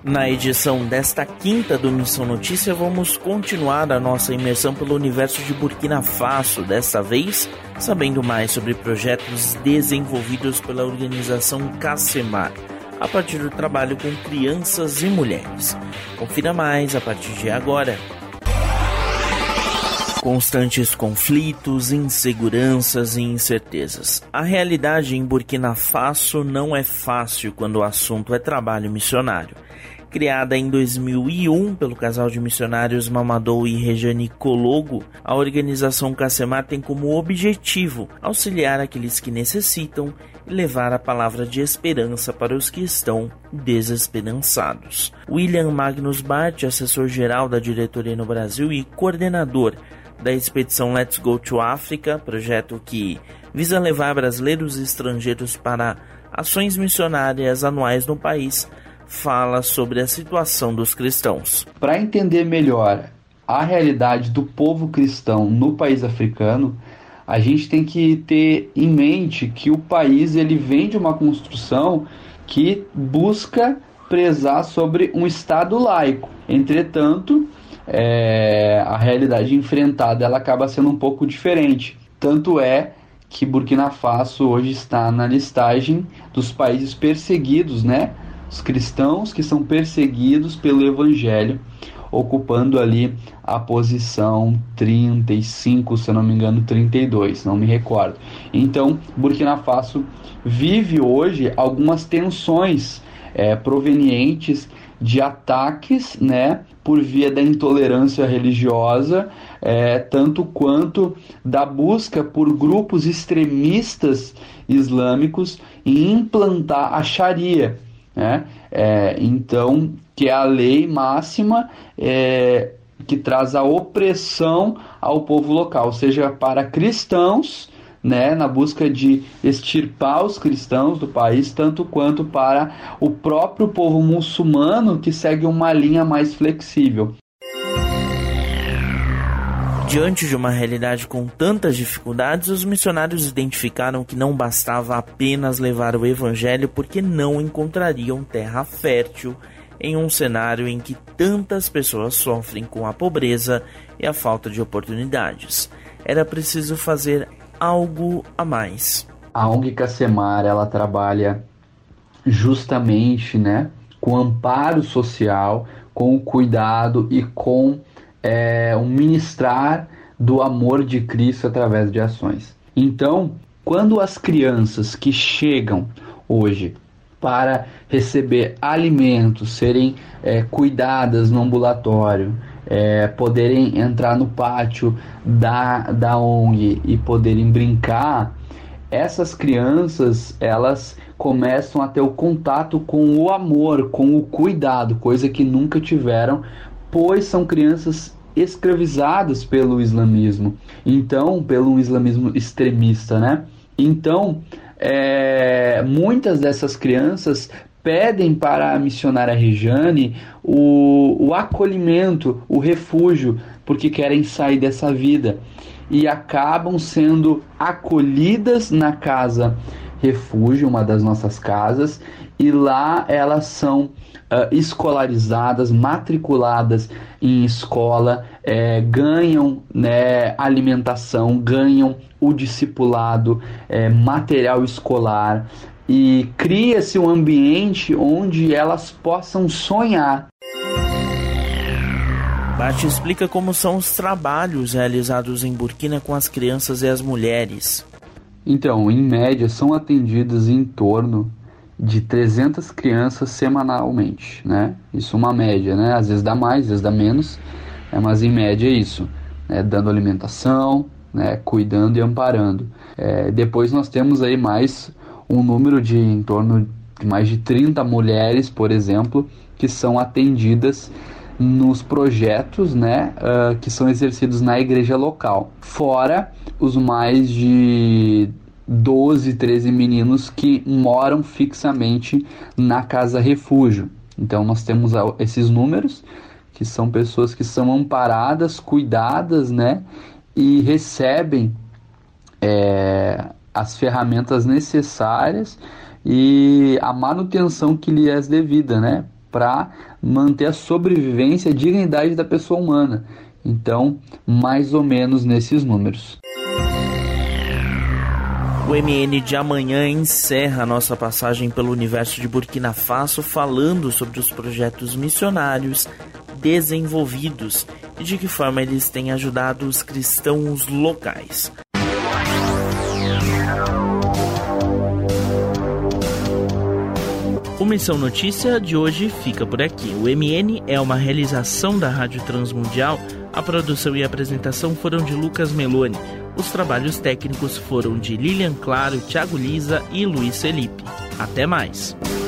Na edição desta quinta do Missão Notícia, vamos continuar a nossa imersão pelo universo de Burkina Faso, desta vez sabendo mais sobre projetos desenvolvidos pela organização CACEMAR, a partir do trabalho com crianças e mulheres. Confira mais a partir de agora. Constantes conflitos, inseguranças e incertezas. A realidade em Burkina Faso não é fácil quando o assunto é trabalho missionário. Criada em 2001 pelo casal de missionários Mamadou e Rejane Kologo, a organização CACEMAR tem como objetivo auxiliar aqueles que necessitam e levar a palavra de esperança para os que estão desesperançados. William Magnus Bart, assessor-geral da diretoria no Brasil e coordenador da expedição Let's Go to Africa, projeto que visa levar brasileiros e estrangeiros para ações missionárias anuais no país, fala sobre a situação dos cristãos. Para entender melhor a realidade do povo cristão no país africano, a gente tem que ter em mente que o país ele vem de uma construção que busca prezar sobre um Estado laico. Entretanto, a realidade enfrentada ela acaba sendo um pouco diferente. Tanto é que Burkina Faso hoje está na listagem dos países perseguidos, né? Os cristãos que são perseguidos pelo Evangelho, ocupando ali a posição 35, se eu não me engano, 32, não me recordo. Então, Burkina Faso vive hoje algumas tensões provenientes de ataques, né, por via da intolerância religiosa, tanto quanto da busca por grupos extremistas islâmicos em implantar a Sharia, né? Então, que é a lei máxima que traz a opressão ao povo local, seja para cristãos, né, na busca de extirpar os cristãos do país, tanto quanto para o próprio povo muçulmano, que segue uma linha mais flexível. Diante de uma realidade com tantas dificuldades, os missionários identificaram que não bastava apenas levar o evangelho, porque não encontrariam terra fértil em um cenário em que tantas pessoas sofrem com a pobreza e a falta de oportunidades. Era preciso fazer algo a mais. A ONG CACEMAR, ela trabalha justamente, né, com amparo social, com o cuidado e com o ministrar do amor de Cristo através de ações. Então, quando as crianças que chegam hoje para receber alimentos, serem cuidadas no ambulatório, poderem entrar no pátio da ONG e poderem brincar, essas crianças, elas começam a ter o contato com o amor, com o cuidado, coisa que nunca tiveram, pois são crianças escravizadas pelo islamismo, então, pelo islamismo extremista, né? Então, muitas dessas crianças pedem para a missionária Rejane o acolhimento, o refúgio, porque querem sair dessa vida, e acabam sendo acolhidas na casa refúgio, uma das nossas casas, e lá elas são escolarizadas, matriculadas em escola, ganham, né, alimentação, ganham o discipulado, material escolar, e cria-se um ambiente onde elas possam sonhar. Bart explica como são os trabalhos realizados em Burkina com as crianças e as mulheres. Então, em média, são atendidas em torno de 300 crianças semanalmente, né? Isso é uma média, né? Às vezes dá mais, às vezes dá menos, mas em média é isso, né? Dando alimentação, né? Cuidando e amparando. Depois nós temos aí mais um número de em torno de mais de 30 mulheres, por exemplo, que são atendidas nos projetos, né, que são exercidos na igreja local. Fora os mais de 12, 13 meninos que moram fixamente na casa refúgio. Então nós temos esses números, que são pessoas que são amparadas, cuidadas, né, e recebem as ferramentas necessárias e a manutenção que lhe é devida, né, para manter a sobrevivência e a dignidade da pessoa humana. Então, mais ou menos nesses números. O MN de amanhã encerra a nossa passagem pelo universo de Burkina Faso falando sobre os projetos missionários desenvolvidos e de que forma eles têm ajudado os cristãos locais. O Missão Notícia de hoje fica por aqui. O MN é uma realização da Rádio Transmundial. A produção e a apresentação foram de Lucas Meloni. Os trabalhos técnicos foram de Lilian Claro, Thiago Lisa e Luiz Felipe. Até mais!